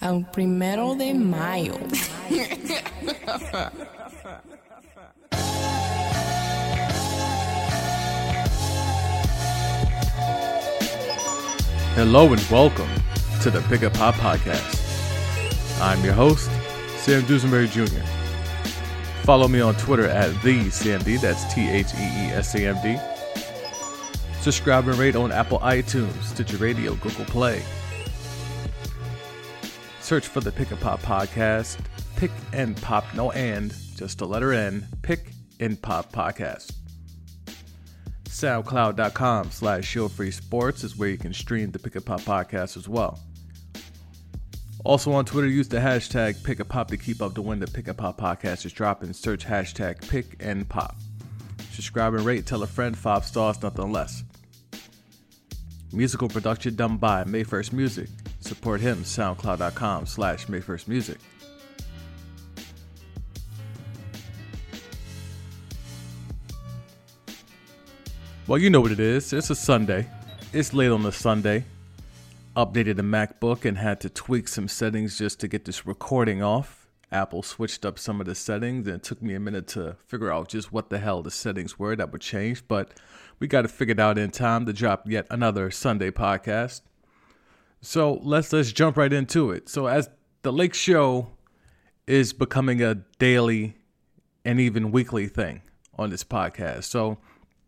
al 1 de Mayo. Hello and welcome to the Pick Up Pop Podcast. I'm your host, Sam Dusenberry Jr. Follow me on Twitter at TheSamD, that's TheeSamD. Subscribe and rate on Apple iTunes, Stitcher Radio, Google Play. Search for the Pick Up Pop Podcast. Pick and Pop, no and, just the letter N. Pick and Pop Podcast. SoundCloud.com/ShowFreeSports is where you can stream the Pick Up Pop Podcast as well. Also on Twitter, use the hashtag Pick Up Pop to keep up to when the Pick Up Pop Podcast is dropping. Search hashtag Pick and Pop. Subscribe and rate, tell a friend, 5 stars, nothing less. Musical production done by Mayfirst Music. Support him, SoundCloud.com/Mayfirstmusic. Well, you know what it is. It's a Sunday. It's late on a Sunday. Updated the MacBook and had to tweak some settings just to get this recording off. Apple switched up some of the settings and it took me a minute to figure out just what the hell the settings were that would change. But we got it figured out in time to drop yet another Sunday podcast. So let's jump right into it. So as the Lake Show is becoming a daily and even weekly thing on this podcast. So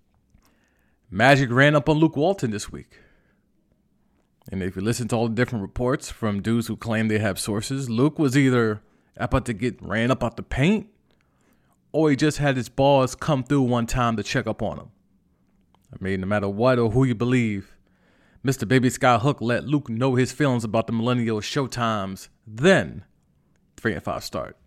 Magic ran up on Luke Walton this week. And if you listen to all the different reports from dudes who claim they have sources, Luke was either about to get ran up out the paint, or he just had his balls come through one time to check up on him. I mean, no matter what or who you believe, Mr. Baby Sky Hook let Luke know his feelings about the millennial showtimes, then 3 and 5 start.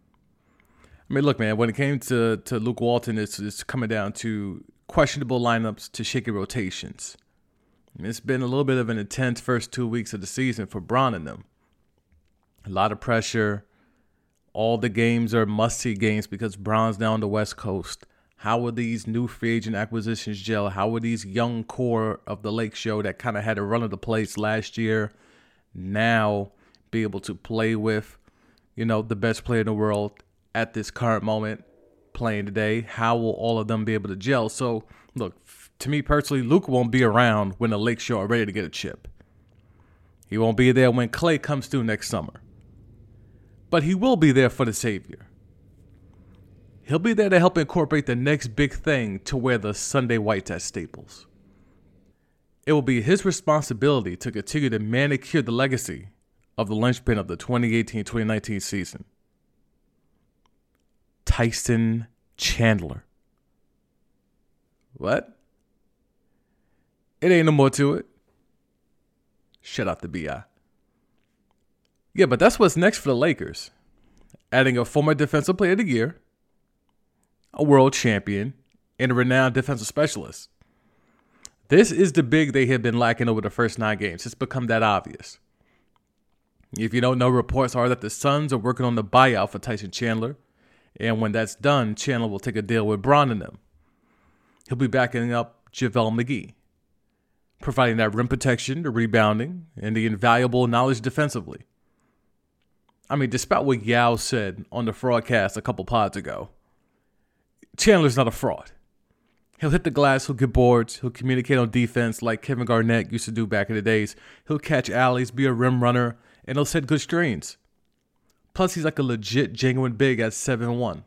I mean, look, man, when it came to Luke Walton, it's coming down to questionable lineups to shaky rotations. It's been a little bit of an intense first 2 weeks of the season for Bron and them. A lot of pressure. All the games are must-see games because Bron's down the West Coast. How will these new free agent acquisitions gel? How will these young core of the Lake Show that kind of had a run of the place last year now be able to play with, the best player in the world at this current moment playing today? How will all of them be able to gel? So, look, to me personally, Luke won't be around when the Lake Show are ready to get a chip. He won't be there when Clay comes through next summer. But he will be there for the Savior. He'll be there to help incorporate the next big thing to wear the Sunday whites at Staples. It will be his responsibility to continue to manicure the legacy of the linchpin of the 2018-2019 season. Tyson Chandler. What? It ain't no more to it. Shut out the BI. Yeah, but that's what's next for the Lakers. Adding a former Defensive Player of the Year, a world champion, and a renowned defensive specialist. This is the big they have been lacking over the first 9 games. It's become that obvious. If you don't know, reports are that the Suns are working on the buyout for Tyson Chandler. And when that's done, Chandler will take a deal with Bron and them. He'll be backing up JaVale McGee, providing that rim protection, the rebounding, and the invaluable knowledge defensively. I mean, despite what Yao said on the Fraudcast a couple pods ago, Chandler's not a fraud. He'll hit the glass, he'll get boards, he'll communicate on defense like Kevin Garnett used to do back in the days. He'll catch alleys, be a rim runner, and he'll set good screens. Plus, he's like a legit, genuine big at 7'1".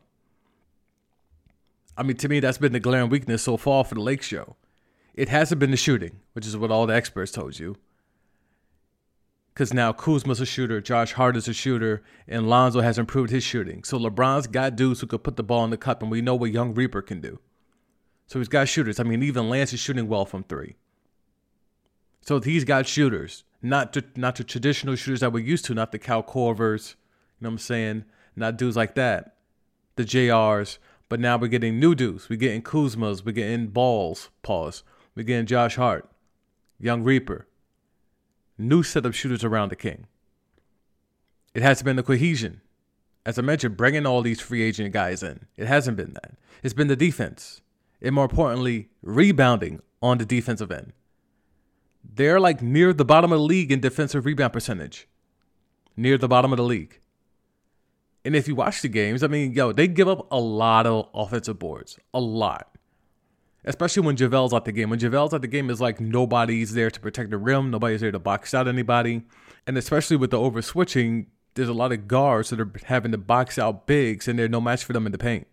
I mean, to me, that's been the glaring weakness so far for the Lake Show. It hasn't been the shooting, which is what all the experts told you. Because now Kuzma's a shooter, Josh Hart is a shooter, and Lonzo has improved his shooting. So LeBron's got dudes who could put the ball in the cup, and we know what young Reaper can do. So he's got shooters. I mean, even Lance is shooting well from 3. So he's got shooters, not the traditional shooters that we're used to, not the Cal Korvers, you know what I'm saying? Not dudes like that, the JRs. But now we're getting new dudes. We're getting Kuzmas. We're getting Balls. Pause. We're getting Josh Hart, young Reaper. New set of shooters around the King. It hasn't been the cohesion. As I mentioned, bringing all these free agent guys in. It hasn't been that. It's been the defense. And more importantly, rebounding on the defensive end. They're like near the bottom of the league in defensive rebound percentage. near the bottom of the league. And if you watch the games, I mean, they give up a lot of offensive boards. A lot. Especially when JaVale's out the game. When JaVale's out the game, it's like nobody's there to protect the rim. Nobody's there to box out anybody. And especially with the over switching, there's a lot of guards that are having to box out bigs, and they're no match for them in the paint.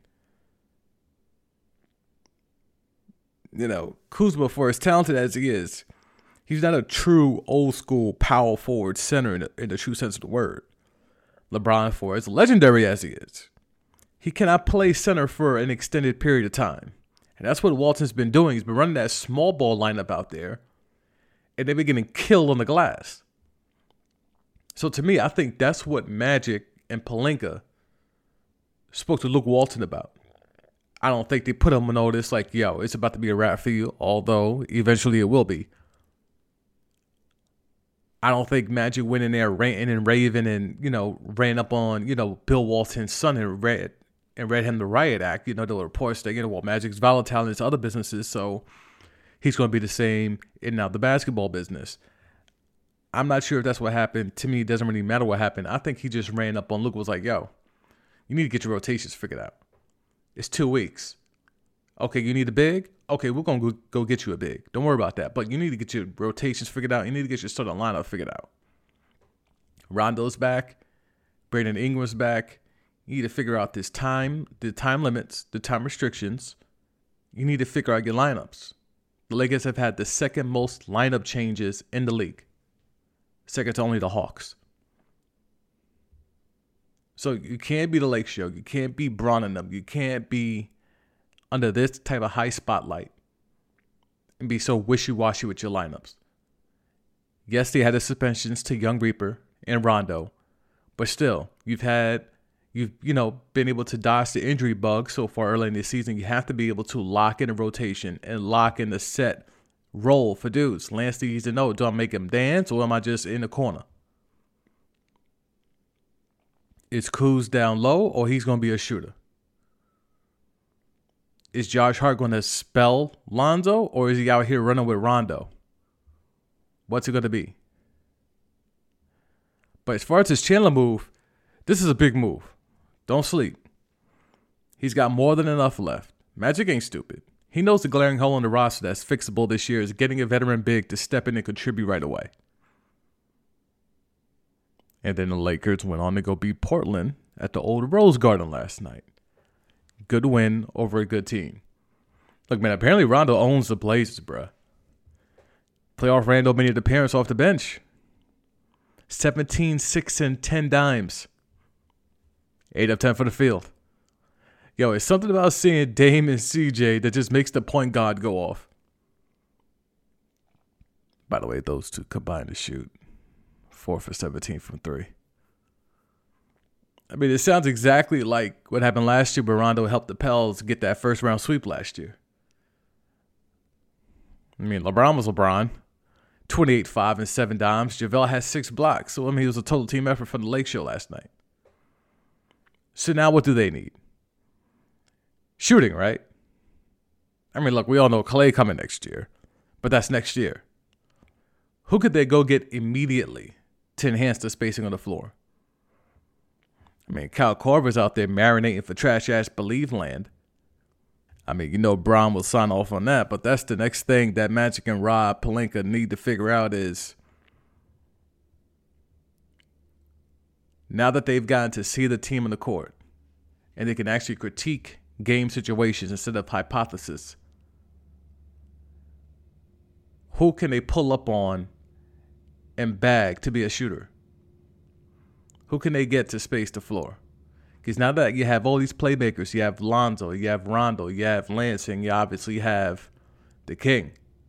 Kuzma, for as talented as he is, he's not a true old school power forward center in the true sense of the word. LeBron, for as legendary as he is, he cannot play center for an extended period of time. And that's what Walton's been doing. He's been running that small ball lineup out there, and they've been getting killed on the glass. So to me, I think that's what Magic and Pelinka spoke to Luke Walton about. I don't think they put him on notice like, it's about to be a wrap for you, although eventually it will be. I don't think Magic went in there ranting and raving and, ran up on, Bill Walton's son and read him the riot act. There were reports that, Magic's volatile in his other businesses, so he's going to be the same in now the basketball business. I'm not sure if that's what happened. To me, it doesn't really matter what happened. I think he just ran up on Luke and was like, you need to get your rotations figured out. It's 2 weeks. Okay, you need a big? Okay, we're going to go get you a big. Don't worry about that. But you need to get your rotations figured out. You need to get your starting lineup figured out. Rondo's back. Brandon Ingram's back. You need to figure out the time limits, the time restrictions. You need to figure out your lineups. The Lakers have had the second most lineup changes in the league. Second to only the Hawks. So you can't be the Lake Show. You can't be Bron and them. You can't be under this type of high spotlight and be so wishy-washy with your lineups. Yes, they had the suspensions to Young Reaper and Rondo, but still, you've been able to dodge the injury bug so far early in the season. You have to be able to lock in a rotation and lock in the set role for dudes. Lance needs to know, do I make him dance or am I just in the corner? Is Kuz down low or he's going to be a shooter? Is Josh Hart going to spell Lonzo or is he out here running with Rondo? What's it going to be? But as far as his Chandler move, this is a big move. Don't sleep. He's got more than enough left. Magic ain't stupid. He knows the glaring hole in the roster that's fixable this year is getting a veteran big to step in and contribute right away. And then the Lakers went on to go beat Portland at the old Rose Garden last night. Good win over a good team. Look, man, apparently Rondo owns the Blazers, bruh. Playoff Rando made an appearance off the bench. 17, 6, and 10 dimes. 8 of 10 for the field. It's something about seeing Dame and CJ that just makes the point guard go off. By the way, those two combined to shoot 4 for 17 from 3. I mean, it sounds exactly like what happened last year where Rondo helped the Pels get that first round sweep last year. I mean, LeBron was LeBron. 28, 5, and 7 dimes. JaVale has 6 blocks. So, I mean, it was a total team effort from the Lake Show last night. So now what do they need? Shooting, right? I mean, look, we all know Clay coming next year. But that's next year. Who could they go get immediately to enhance the spacing on the floor? I mean, Kyle Korver's out there marinating for trash-ass Believe land. I mean, Brown will sign off on that, but that's the next thing that Magic and Rob Pelinka need to figure out is now that they've gotten to see the team on the court and they can actually critique game situations instead of hypothesis, who can they pull up on and bag to be a shooter? Who can they get to space the floor? Because now that you have all these playmakers, you have Lonzo, you have Rondo, you have Lance, and you obviously have the King.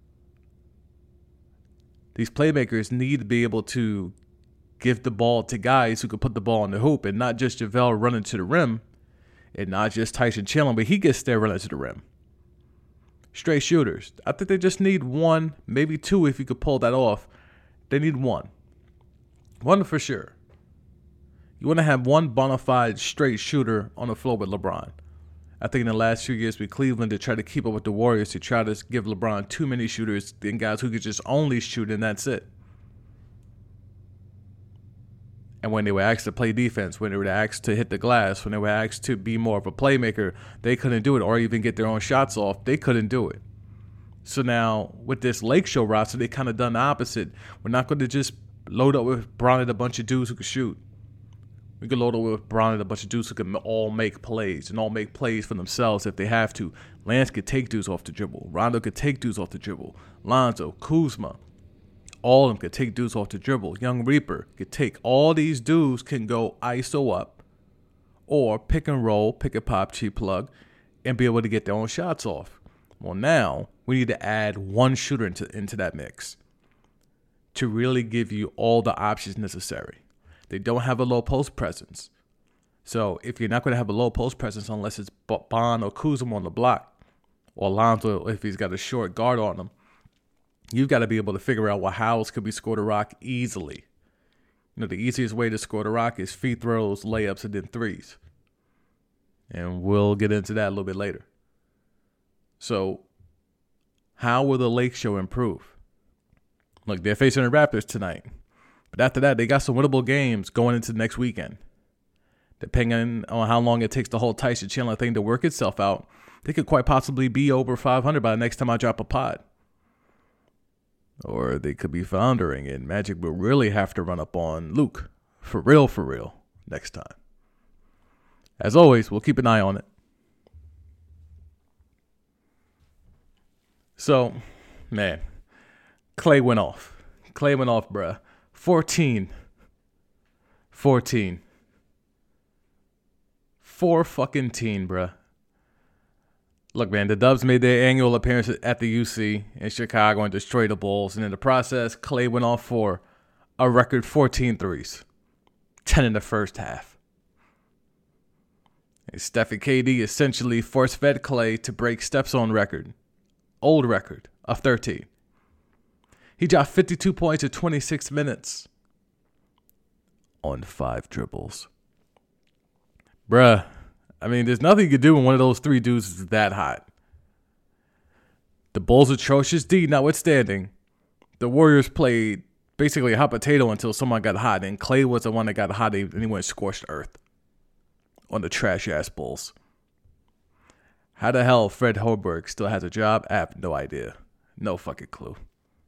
These playmakers need to be able to give the ball to guys who can put the ball in the hoop and not just JaVale running to the rim and not just Tyson Chandler, but he gets there running to the rim. Straight shooters. I think they just need 1, maybe 2 if you could pull that off. They need 1. 1 for sure. You want to have 1 bona fide straight shooter on the floor with LeBron. I think in the last few years with Cleveland, to try to keep up with the Warriors, to try to give LeBron too many shooters and guys who could just only shoot and that's it. And when they were asked to play defense, when they were asked to hit the glass, when they were asked to be more of a playmaker, they couldn't do it, or even get their own shots off. They couldn't do it. So now with this Lakeshore roster, they kind of done the opposite. We're not going to just load up with Bron and a bunch of dudes who can shoot. We can load up with Bron and a bunch of dudes who can all make plays and all make plays for themselves if they have to. Lance could take dudes off the dribble. Rondo could take dudes off the dribble. Lonzo, Kuzma, all of them could take dudes off the dribble. Young Reaper could take. All these dudes can go ISO up or pick and roll, pick and pop, cheap plug, and be able to get their own shots off. Well, now we need to add one shooter into that mix to really give you all the options necessary. They don't have a low post presence. So if you're not going to have a low post presence unless it's Bond or Kuzma on the block, or Lonzo if he's got a short guard on him, you've got to be able to figure out how else could we score the rock easily. You know, the easiest way to score the rock is free throws, layups, and then threes. And we'll get into that a little bit later. So how will the Lakeshore improve? Look, they're facing the Raptors tonight. But after that, they got some winnable games going into next weekend. Depending on how long it takes the whole Tyson Chandler thing to work itself out, they could quite possibly be over 500 by the next time I drop a pod. Or they could be floundering, and Magic will really have to run up on Luke. For real, next time. As always, we'll keep an eye on it. So, man, Klay went off. Klay went off, bruh. 14. 4 fucking teen, bruh. Look, man, the Dubs made their annual appearance at the UC in Chicago and destroyed the Bulls. And in the process, Klay went off for a record 14 threes. 10 in the first half. And Steph and KD essentially force-fed Klay to break Steph's own record. Old record of 13. He dropped 52 points in 26 minutes on 5 dribbles. Bruh, I mean, there's nothing you can do when one of those 3 dudes is that hot. The Bulls' atrocious D notwithstanding, the Warriors played basically a hot potato until someone got hot, and Klay was the one that got hot and he went scorched earth on the trash-ass Bulls. How the hell Fred Hoiberg still has a job? I have no idea. No fucking clue.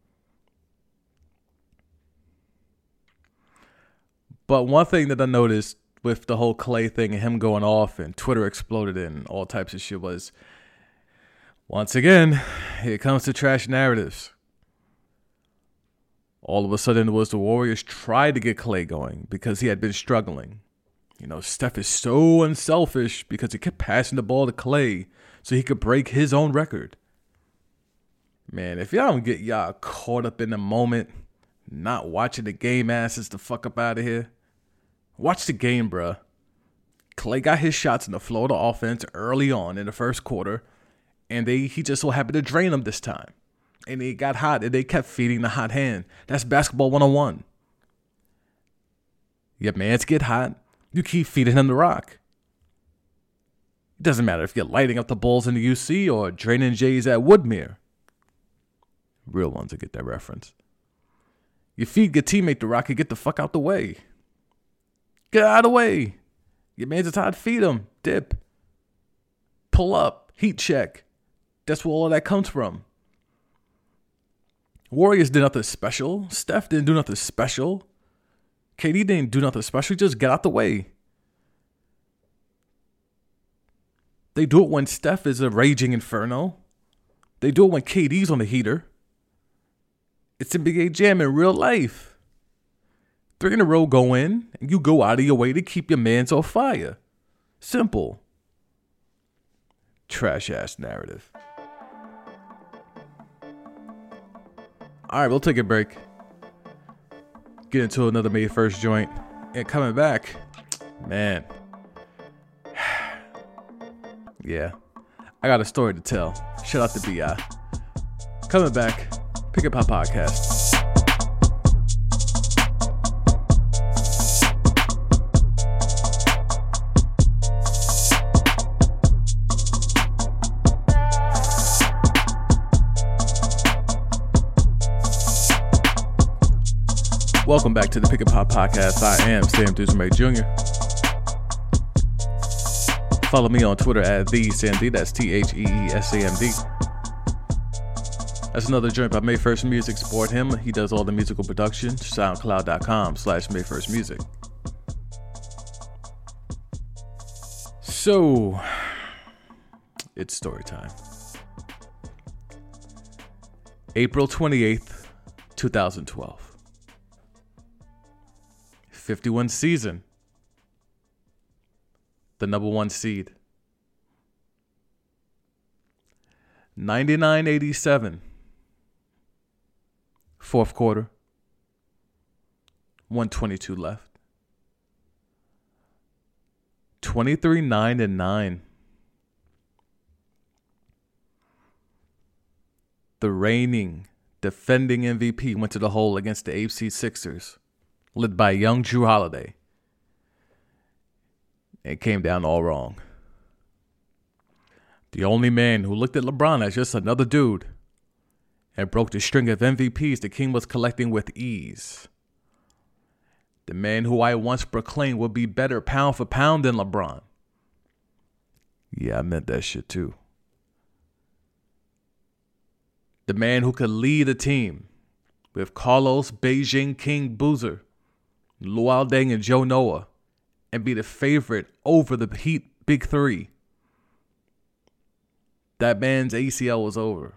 But one thing that I noticed with the whole Klay thing and him going off and Twitter exploded and all types of shit was, once again, here comes the trash narratives. All of a sudden it was the Warriors tried to get Klay going because he had been struggling. You know, Steph is so unselfish because he kept passing the ball to Klay so he could break his own record. Man, if y'all don't get y'all caught up in the moment, not watching the game asses the fuck up out of here. Watch the game, bruh. Klay got his shots in the flow of the offense early on in the first quarter, and he just so happened to drain them this time. And they got hot, and they kept feeding the hot hand. That's basketball 101. Your mans get hot, you keep feeding them the rock. It doesn't matter if you're lighting up the Bulls in the UC or draining Jays at Woodmere. Real ones will get that reference. You feed your teammate the rock and get the fuck out the way. Get out of the way. Your man's tired, feed him. Dip. Pull up. Heat check. That's where all of that comes from. Warriors did nothing special. Steph didn't do nothing special. KD didn't do nothing special. Just get out the way. They do it when Steph is a raging inferno. They do it when KD's on the heater. It's NBA Jam in real life. 3 in a row go in, and you go out of your way to keep your mans on fire. Simple. Trash-ass narrative. All right, we'll take a break. Get into another May 1st joint. And coming back, man. Yeah, I got a story to tell. Shout out to B.I. Coming back, Pick Up Pop Podcast. Welcome back to the Pick and Pop Podcast. I am Sam Dusemay Jr. Follow me on Twitter at TheSamD. That's TheeSamD. That's another joint by Mayfirst Music. Support him. He does all the musical production. SoundCloud.com/MayfirstMusic. So, it's story time. April 28th, 2012. 51 season. The number one seed. 99-87. Fourth quarter. 122 left. 23-9. The reigning, defending MVP went to the hole against the AFC Sixers, led by young Jrue Holiday. It came down all wrong. The only man who looked at LeBron as just another dude and broke the string of MVPs the King was collecting with ease. The man who I once proclaimed would be better pound for pound than LeBron. Yeah, I meant that shit too. The man who could lead a team with Carlos Beijing King Boozer, Luol Deng, and Joe Noah and be the favorite over the Heat Big Three. That man's ACL was over.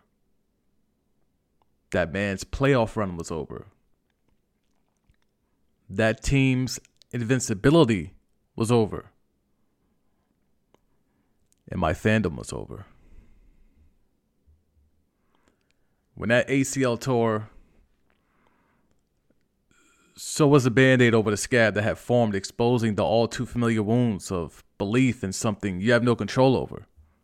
That man's playoff run was over. That team's invincibility was over. And my fandom was over. When that ACL tore, so was a Band-Aid over the scab that had formed, exposing the all too familiar wounds of belief in something you have no control over.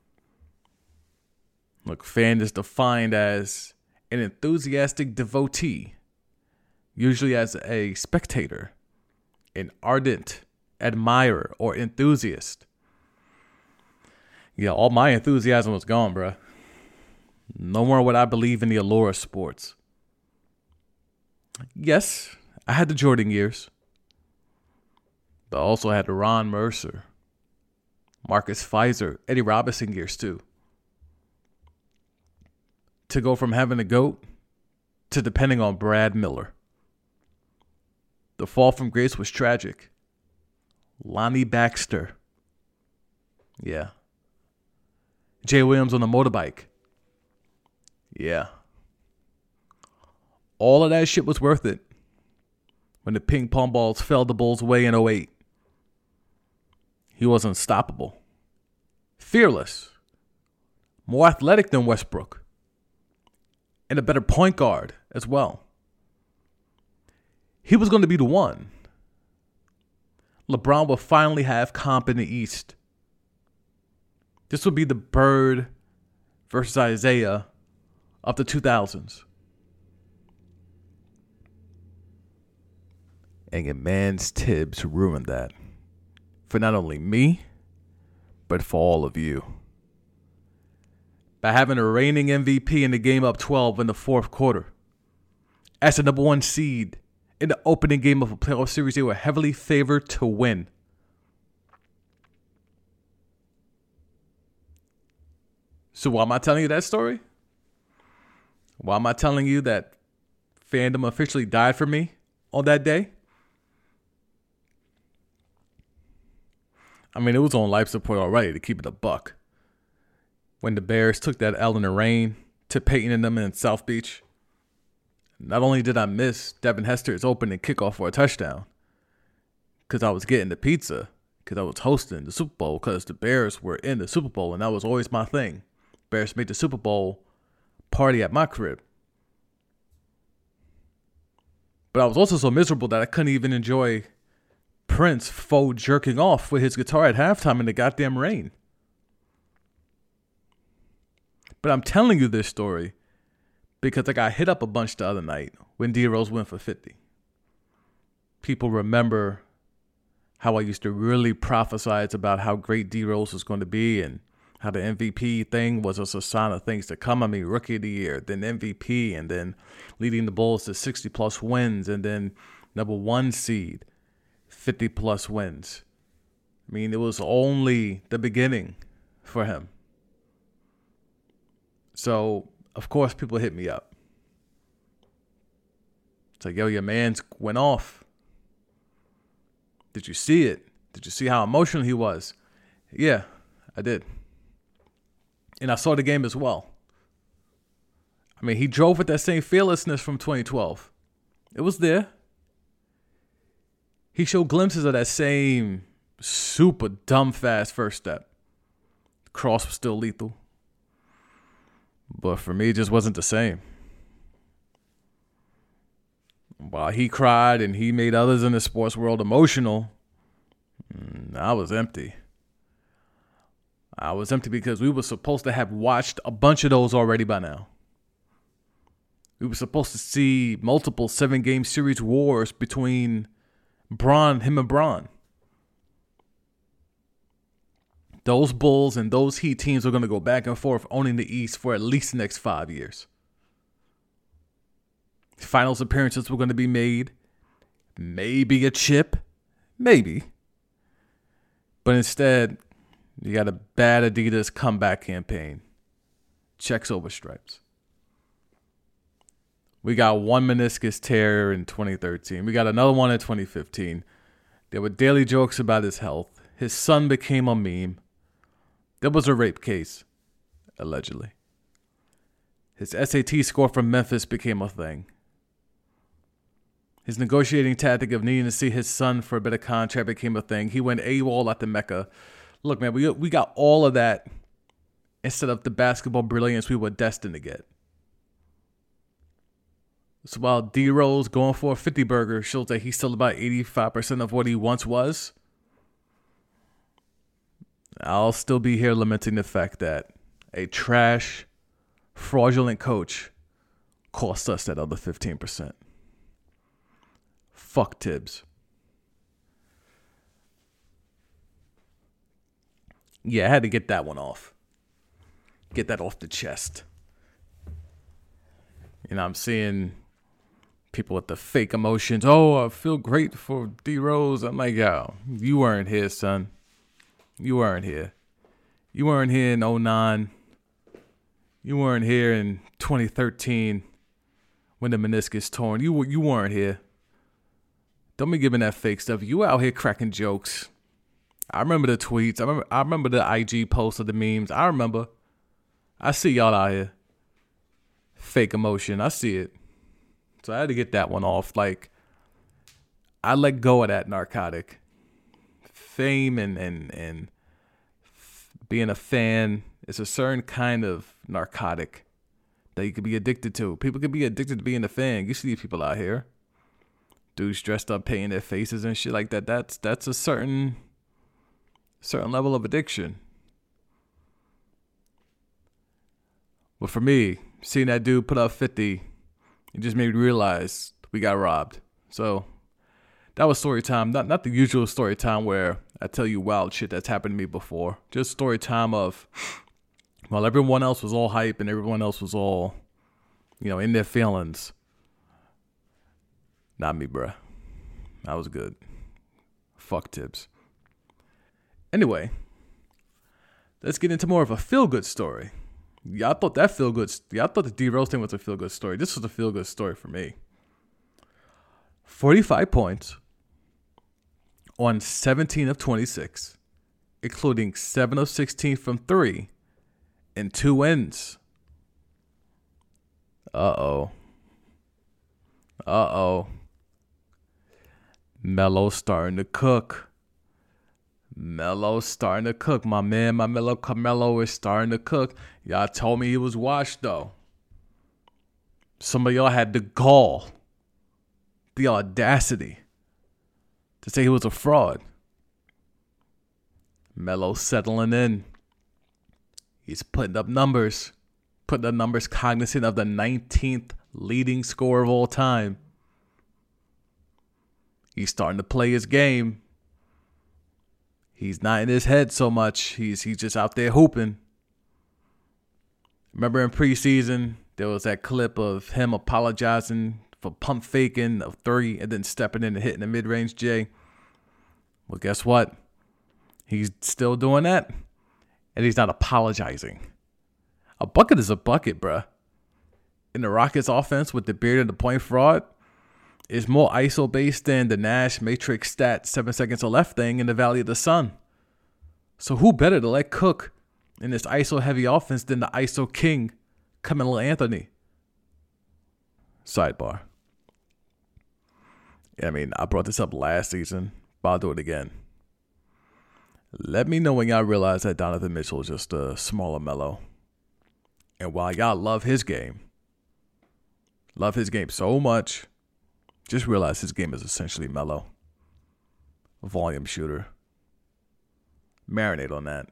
Look, fan is defined as an enthusiastic devotee, usually as a spectator, an ardent admirer or enthusiast. Yeah, all my enthusiasm was gone, bruh. No more would I believe in the allure of sports. Yes, I had the Jordan years, but I also had the Ron Mercer, Marcus Fizer, Eddie Robinson years too. To go from having a GOAT to depending on Brad Miller. The fall from grace was tragic. Lonnie Baxter. Yeah. Jay Williams on the motorbike. Yeah. All of that shit was worth it when the ping pong balls fell the Bulls' way in 2008. He was unstoppable. Fearless. More athletic than Westbrook. And a better point guard as well. He was going to be the one. LeBron will finally have comp in the East. This would be the Bird versus Isaiah of the 2000s. And your man's Tibbs ruined that. For not only me, but for all of you. By having a reigning MVP in the game up 12 in the fourth quarter. As the number one seed in the opening game of a playoff series, they were heavily favored to win. So why am I telling you that story? Why am I telling you that fandom officially died for me on that day? I mean, it was on life support already, to keep it a buck. When the Bears took that L in the rain to Peyton and them in South Beach, not only did I miss Devin Hester's opening kickoff for a touchdown, because I was getting the pizza, because I was hosting the Super Bowl, because the Bears were in the Super Bowl, and that was always my thing. Bears made the Super Bowl party at my crib. But I was also so miserable that I couldn't even enjoy Prince faux jerking off with his guitar at halftime in the goddamn rain. But I'm telling you this story because I got hit up a bunch the other night when D-Rose went for 50. People remember how I used to really prophesize about how great D-Rose was going to be and how the MVP thing was just a sign of things to come. I mean, Rookie of the Year, then MVP, and then leading the Bulls to 60-plus wins, and then number 1 seed, 50 plus wins. I mean, it was only the beginning for him. So, of course, people hit me up. It's like, yo, your man's went off. Did you see it? Did you see how emotional he was? Yeah, I did. And I saw the game as well. I mean, he drove with that same fearlessness from 2012. It was there. He showed glimpses of that same super dumb fast first step. Cross was still lethal. But for me, it just wasn't the same. While he cried and he made others in the sports world emotional, I was empty. I was empty because we were supposed to have watched a bunch of those already by now. We were supposed to see multiple 7-game series wars between him and Bron. Those Bulls and those Heat teams are going to go back and forth owning the East for at least the next 5 years. Finals appearances were going to be made. Maybe a chip. Maybe. But instead, you got a bad Adidas comeback campaign. Checks over stripes. We got one meniscus tear in 2013. We got another one in 2015. There were daily jokes about his health. His son became a meme. There was a rape case, allegedly. His SAT score from Memphis became a thing. His negotiating tactic of needing to see his son for a better contract became a thing. He went AWOL at the Mecca. Look, man, we got all of that instead of the basketball brilliance we were destined to get. So while D-Rose going for a 50 burger shows that he's still about 85% of what he once was, I'll still be here lamenting the fact that a trash, fraudulent coach cost us that other 15%. Fuck Tibbs. Yeah, I had to get that one off. Get that off the chest. You know, I'm seeing people with the fake emotions. Oh, I feel great for D-Rose. I'm like, yo, you weren't here, son. You weren't here. You weren't here in 2009. You weren't here in 2013 when the meniscus torn. You weren't here. Don't be giving that fake stuff. You out here cracking jokes. I remember the tweets. I remember the IG posts of the memes. I remember. I see y'all out here. Fake emotion. I see it. So I had to get that one off. Like, I let go of that narcotic. Fame and being a fan is a certain kind of narcotic that you could be addicted to. People could be addicted to being a fan. You see these people out here. Dudes dressed up, painting their faces and shit like that. That's a certain level of addiction. But for me, seeing that dude put up 50, it just made me realize we got robbed. So that was story time. Not the usual story time where I tell you wild shit that's happened to me before. Just story time of, while everyone else was all hype and everyone else was all, in their feelings. Not me, bruh. I was good. Fuck Tibbs. Anyway, let's get into more of a feel-good story. Y'all thought the D-Rose thing was a feel-good story. This was a feel-good story for me. 45 points on 17 of 26, including 7 of 16 from 3 and 2 wins. Uh-oh. Melo's starting to cook. My man, my Melo Carmelo is starting to cook. Y'all told me he was washed, though. Some of y'all had the gall, the audacity to say he was a fraud. Melo's settling in. He's putting up numbers cognizant of the 19th leading scorer of all time. He's starting to play his game. He's not in his head so much. He's just out there hooping. Remember in preseason, there was that clip of him apologizing for pump faking a three and then stepping in and hitting the mid-range J. Well, guess what? He's still doing that, and he's not apologizing. A bucket is a bucket, bruh. In the Rockets offense with the beard and the point fraud, is more ISO-based than the Nash Matrix stat 7 seconds or left thing in the Valley of the Sun. So who better to let cook in this ISO-heavy offense than the ISO king, Carmelo Anthony? Sidebar. I mean, I brought this up last season, but I'll do it again. Let me know when y'all realize that Donovan Mitchell is just a smaller Melo. And while y'all love his game so much, just realize his game is essentially Melo. A volume shooter. Marinate on that.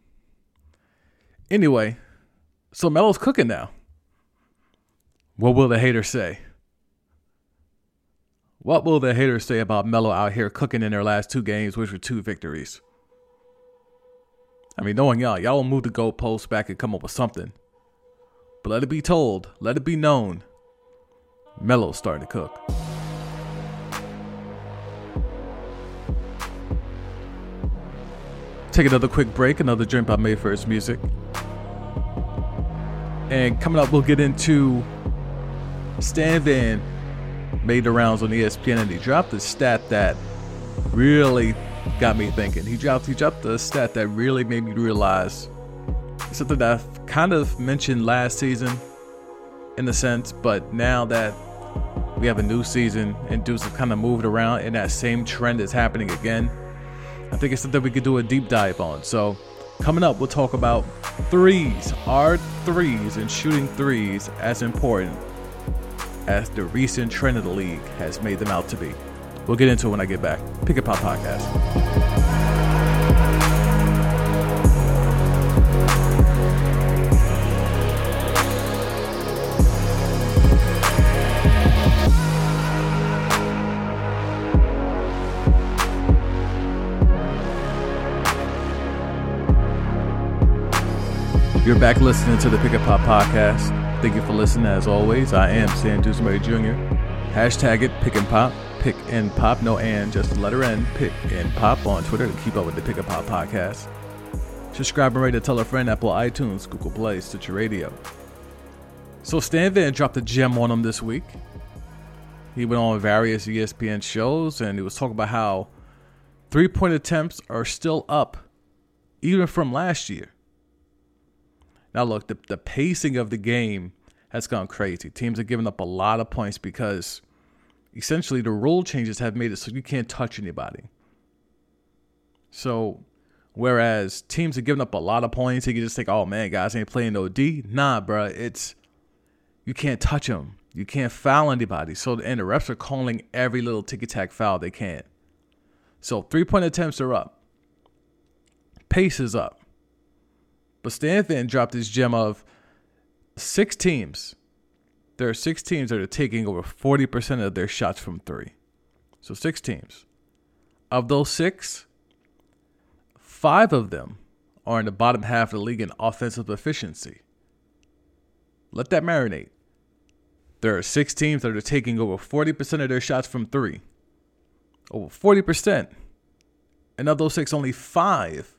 Anyway, so Melo's cooking now. What will the haters say? What will the haters say about Melo out here cooking in their last 2 games, which were 2 victories? I mean, knowing y'all will move the goalposts back and come up with something. But let it be told, let it be known, Melo's starting to cook. Take another quick break, another drink by May First Music. And coming up, we'll get into Stan Van made the rounds on ESPN, and he dropped a stat that really got me thinking. He dropped a stat that really made me realize something that I've kind of mentioned last season in a sense, but now that we have a new season and dudes have kind of moved around and that same trend is happening again, I think it's something we could do a deep dive on. So coming up, we'll talk about threes. Are threes and shooting threes as important as the recent trend of the league has made them out to be? We'll get into it when I get back. Pick and Pop Podcast. You're back listening to the Pick and Pop Podcast. Thank you for listening. As always, I am Sam Dewsbury Jr. Hashtag it, Pick and Pop. Pick and Pop, no and, just the letter N. Pick and Pop on Twitter to keep up with the Pick and Pop Podcast. Subscribe and rate and tell a friend. Apple, iTunes, Google Play, Stitcher Radio. So Stan Van dropped a gem on him this week. He went on various ESPN shows and he was talking about how 3-point attempts are still up, even from last year. Now, look, the pacing of the game has gone crazy. Teams are giving up a lot of points because essentially the rule changes have made it so you can't touch anybody. So, whereas teams are giving up a lot of points, you can just think, oh, man, guys ain't playing no D. Nah, bro, it's you can't touch them. You can't foul anybody. So, and the refs are calling every little ticky-tack foul they can. So, 3-point attempts are up. Pace is up. But Stan Van dropped this gem of 6 teams. There are 6 teams that are taking over 40% of their shots from 3. So 6 teams. Of those 6, 5 of them are in the bottom half of the league in offensive efficiency. Let that marinate. There are 6 teams that are taking over 40% of their shots from 3. Over 40%. And of those 6, only 5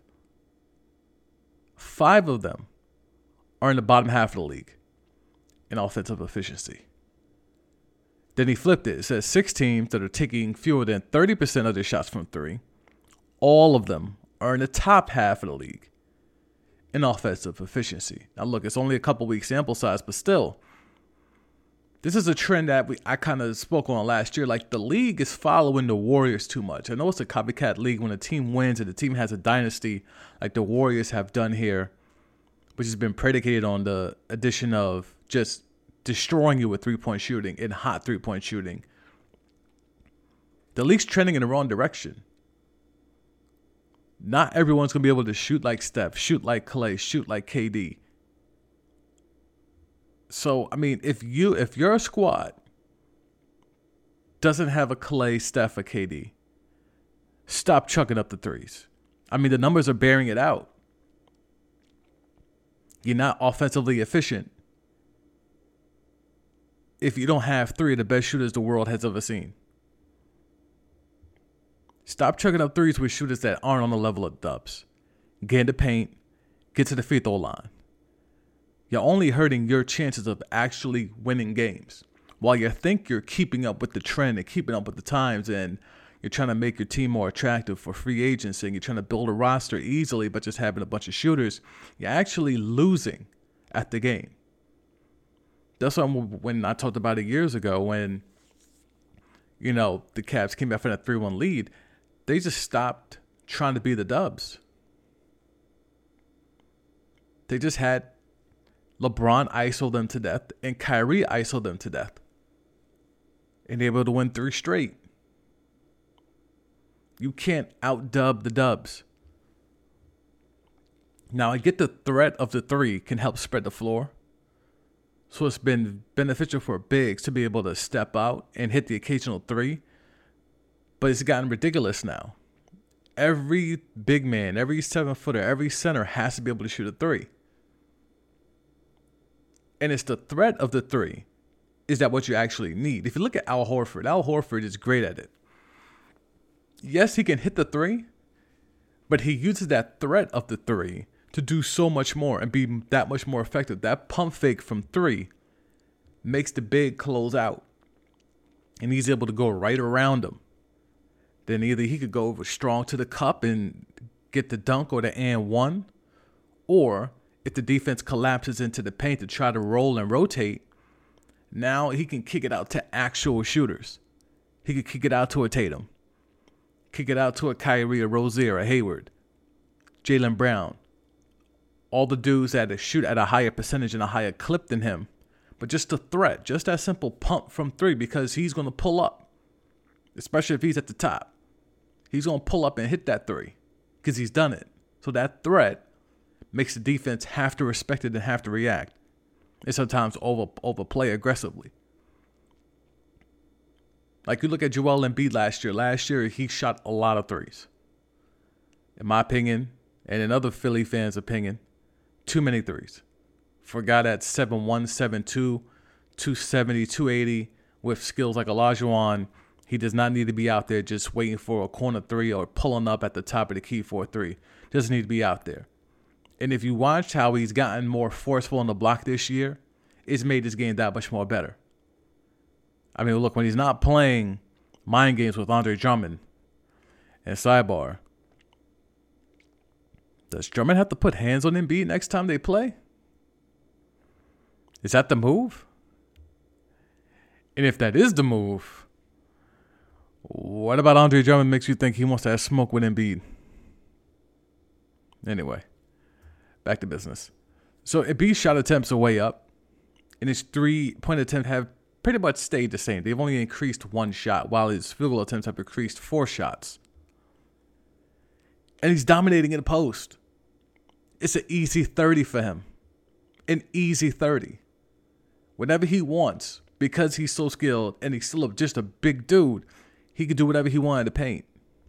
of them are in the bottom half of the league in offensive efficiency. Then he flipped it. It says 6 teams that are taking fewer than 30% of their shots from 3. All of them are in the top half of the league in offensive efficiency. Now, look, it's only a couple weeks sample size, but still, this is a trend that I kind of spoke on last year. Like, the league is following the Warriors too much. I know it's a copycat league when a team wins and the team has a dynasty like the Warriors have done here, which has been predicated on the addition of just destroying you with 3-point shooting and hot 3-point shooting. The league's trending in the wrong direction. Not everyone's going to be able to shoot like Steph, shoot like Clay, shoot like KD. So, I mean, if your squad doesn't have a Clay, Steph, or KD, stop chucking up the threes. I mean, the numbers are bearing it out. You're not offensively efficient. if you don't have three of the best shooters the world has ever seen? Stop chucking up threes with shooters that aren't on the level of Dubs. Get in the paint, get to the free throw line. You're only hurting your chances of actually winning games. While you think you're keeping up with the trend and keeping up with the times and you're trying to make your team more attractive for free agents and you're trying to build a roster easily but just having a bunch of shooters, you're actually losing at the game. That's why when I talked about it years ago when, the Cavs came back from that 3-1 lead, they just stopped trying to be the Dubs. They just had LeBron ISO them to death and Kyrie ISO them to death. And they were able to win 3 straight. You can't out-dub the Dubs. Now, I get the threat of the 3 can help spread the floor. So it's been beneficial for bigs to be able to step out and hit the occasional 3. But it's gotten ridiculous now. Every big man, every 7-footer, every center has to be able to shoot a 3. And it's the threat of the 3 is that what you actually need. If you look at Al Horford is great at it. Yes, he can hit the 3, but he uses that threat of the 3 to do so much more and be that much more effective. That pump fake from 3 makes the big close out. And he's able to go right around him. Then either he could go over strong to the cup and get the dunk or the and one. Or if the defense collapses into the paint to try to roll and rotate, now he can kick it out to actual shooters. He could kick it out to a Tatum. Kick it out to a Kyrie, a Rozier, a Hayward, Jaylen Brown. All the dudes that shoot at a higher percentage and a higher clip than him. But just a threat, just that simple pump from 3 because he's going to pull up. Especially if he's at the top. He's going to pull up and hit that 3 because he's done it. So that threat makes the defense have to respect it and have to react. And sometimes overplay aggressively. Like you look at Joel Embiid last year. Last year, he shot a lot of 3s. In my opinion, and in other Philly fans' opinion, too many 3s. For a guy that's 7'1", 7'2", 270, 280, with skills like Olajuwon, he does not need to be out there just waiting for a corner 3 or pulling up at the top of the key for a 3. Doesn't need to be out there. And if you watch how he's gotten more forceful on the block this year, it's made this game that much more better. I mean, look, when he's not playing mind games with Andre Drummond and sidebar, does Drummond have to put hands on Embiid next time they play? Is that the move? And if that is the move, what about Andre Drummond makes you think he wants to have smoke with Embiid? Anyway, back to business. So Embiid's shot attempts are way up, and his 3-point attempts have pretty much stayed the same. They've only increased 1 shot, while his field goal attempts have increased 4 shots. And he's dominating in the post. It's an easy 30 for him. An easy 30. Whenever he wants, because he's so skilled and he's still just a big dude, he could do whatever he wanted to paint.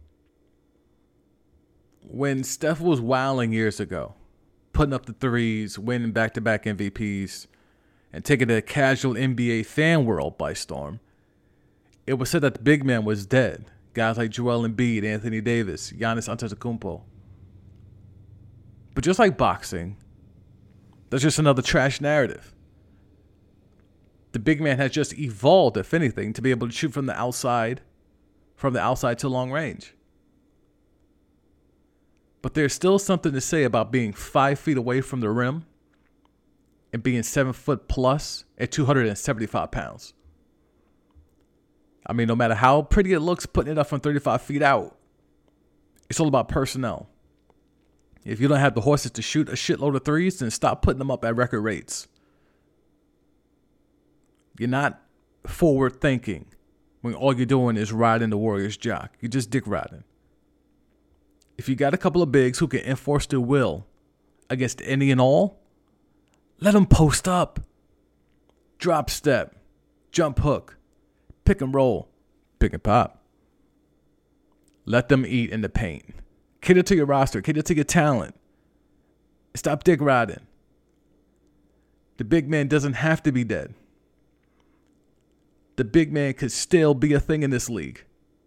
When Steph was wilding years ago, putting up the 3s, winning back-to-back MVPs, and taking the casual NBA fan world by storm, it was said that the big man was dead. Guys like Joel Embiid, Anthony Davis, Giannis Antetokounmpo. But just like boxing, that's just another trash narrative. The big man has just evolved, if anything, to be able to shoot from the outside to long range. But there's still something to say about being 5 feet away from the rim and being 7 foot plus at 275 pounds. I mean, no matter how pretty it looks putting it up from 35 feet out, it's all about personnel. If you don't have the horses to shoot a shitload of 3s, then stop putting them up at record rates. You're not forward thinking when all you're doing is riding the Warriors' jock. You're just dick riding. If you got a couple of bigs who can enforce their will against any and all, let them post up. Drop step, jump hook, pick and roll, pick and pop. Let them eat in the paint. Cater to your roster, cater to your talent. Stop dick riding. The big man doesn't have to be dead. the big man could still be a thing in this league.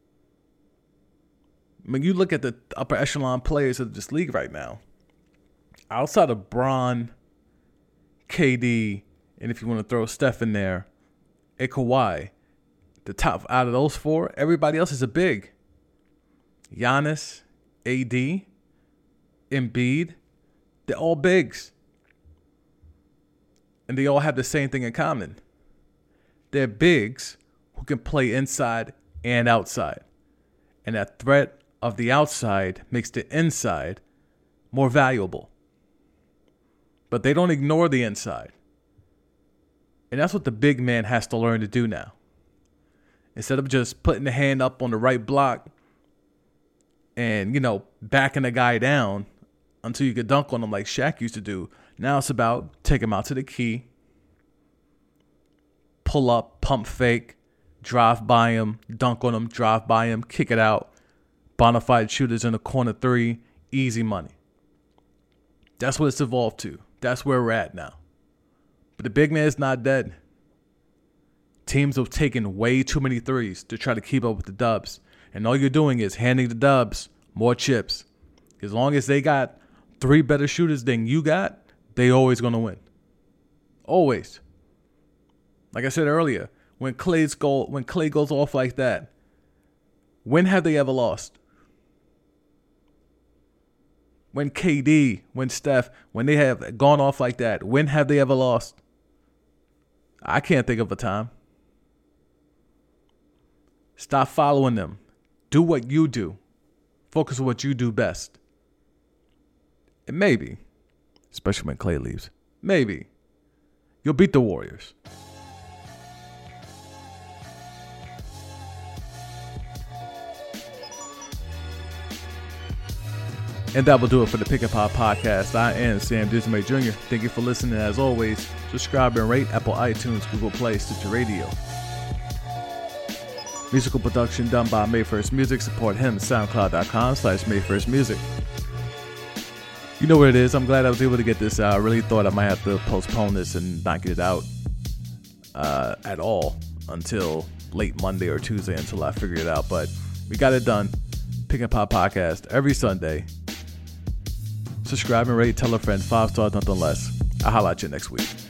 I mean, you look at the upper echelon players of this league right now. Outside of Bron, KD, and if you want to throw Steph in there, and Kawhi, the top out of those four, everybody else is a big. Giannis, AD, Embiid, they're all bigs. And they all have the same thing in common. They're bigs who can play inside and outside. And that threat of the outside makes the inside more valuable. But they don't ignore the inside. And that's what the big man has to learn to do now. Instead of just putting the hand up on the right block and, backing the guy down until you could dunk on him like Shaq used to do. Now it's about take him out to the key, pull up, pump fake, drive by him, dunk on him, drive by him, kick it out. Bonafide shooters in the corner three, easy money. That's what it's evolved to. That's where we're at now. But the big man is not dead. Teams have taken way too many threes to try to keep up with the Dubs. And all you're doing is handing the Dubs more chips. As long as they got 3 better shooters than you got, they always going to win. Always. Like I said earlier, when Clay goes off like that, when have they ever lost? When KD, when Steph, when they have gone off like that, when have they ever lost? I can't think of a time. Stop following them. Do what you do. Focus on what you do best. And maybe, especially when Clay leaves, maybe you'll beat the Warriors. And that will do it for the Pick and Pop Podcast. I am Sam Dismay Jr. Thank you for listening. As always, subscribe and rate Apple iTunes, Google Play, Stitcher Radio. Musical production done by Mayfirst Music. Support him, soundcloud.com/Mayfirstmusic. You know what it is. I'm glad I was able to get this out. I really thought I might have to postpone this and not get it out at all until late Monday or Tuesday until I figure it out. But we got it done. Pick and Pop Podcast every Sunday. Subscribe and rate, tell a friend, 5 stars, nothing less. I'll holler at you next week.